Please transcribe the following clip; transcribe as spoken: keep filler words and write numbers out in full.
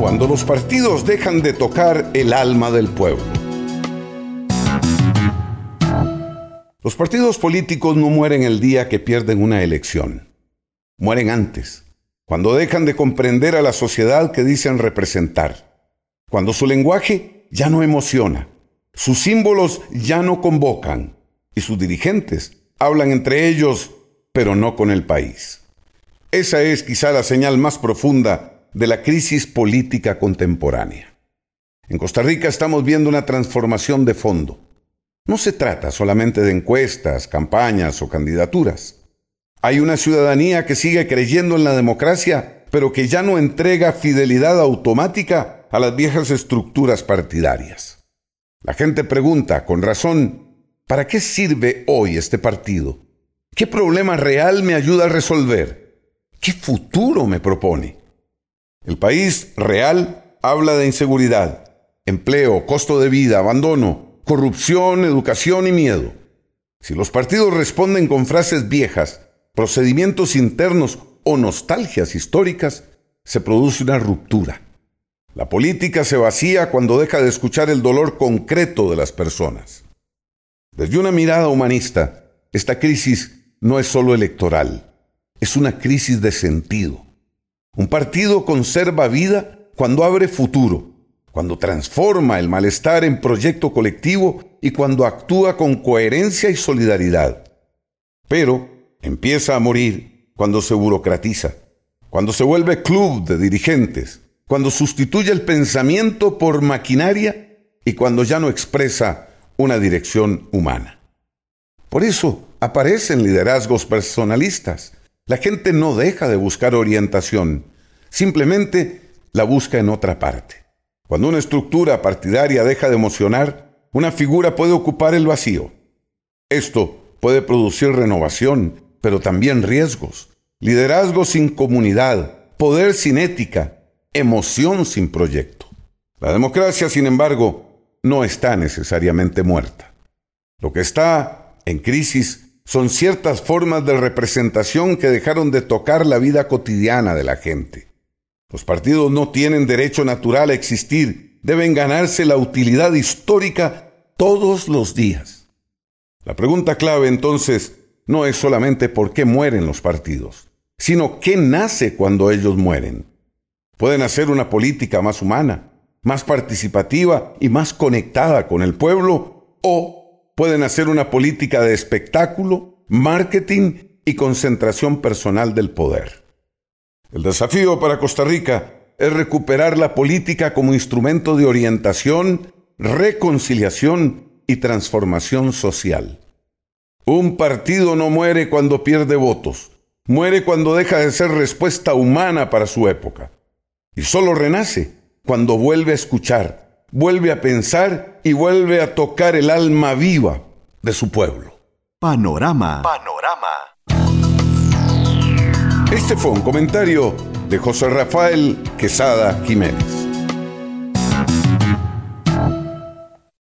Cuando los partidos dejan de tocar el alma del pueblo. Los partidos políticos no mueren el día que pierden una elección. Mueren antes, cuando dejan de comprender a la sociedad que dicen representar. Cuando su lenguaje ya no emociona, sus símbolos ya no convocan y sus dirigentes hablan entre ellos, pero no con el país. Esa es quizá la señal más profunda de la crisis política contemporánea. En Costa Rica estamos viendo una transformación de fondo. No se trata solamente de encuestas, campañas o candidaturas. Hay una ciudadanía que sigue creyendo en la democracia, pero que ya no entrega fidelidad automática a las viejas estructuras partidarias. La gente pregunta, con razón, ¿para qué sirve hoy este partido? ¿Qué problema real me ayuda a resolver? ¿Qué futuro me propone? El país real habla de inseguridad, empleo, costo de vida, abandono, corrupción, educación y miedo. Si los partidos responden con frases viejas, procedimientos internos o nostalgias históricas, se produce una ruptura. La política se vacía cuando deja de escuchar el dolor concreto de las personas. Desde una mirada humanista, esta crisis no es solo electoral, es una crisis de sentido. Un partido conserva vida cuando abre futuro, cuando transforma el malestar en proyecto colectivo y cuando actúa con coherencia y solidaridad. Pero empieza a morir cuando se burocratiza, cuando se vuelve club de dirigentes, cuando sustituye el pensamiento por maquinaria y cuando ya no expresa una dirección humana. Por eso aparecen liderazgos personalistas. La gente no deja de buscar orientación, simplemente la busca en otra parte. Cuando una estructura partidaria deja de emocionar, una figura puede ocupar el vacío. Esto puede producir renovación, pero también riesgos. Liderazgo sin comunidad, poder sin ética, emoción sin proyecto. La democracia, sin embargo, no está necesariamente muerta. Lo que está en crisis son ciertas formas de representación que dejaron de tocar la vida cotidiana de la gente. Los partidos no tienen derecho natural a existir, deben ganarse la utilidad histórica todos los días. La pregunta clave entonces no es solamente por qué mueren los partidos, sino qué nace cuando ellos mueren. Pueden hacer una política más humana, más participativa y más conectada con el pueblo, o pueden hacer una política de espectáculo, marketing y concentración personal del poder. El desafío para Costa Rica es recuperar la política como instrumento de orientación, reconciliación y transformación social. Un partido no muere cuando pierde votos, muere cuando deja de ser respuesta humana para su época. Y solo renace cuando vuelve a escuchar, vuelve a pensar y vuelve a tocar el alma viva de su pueblo. Panorama. Panorama. Este fue un comentario de José Rafael Quesada Jiménez.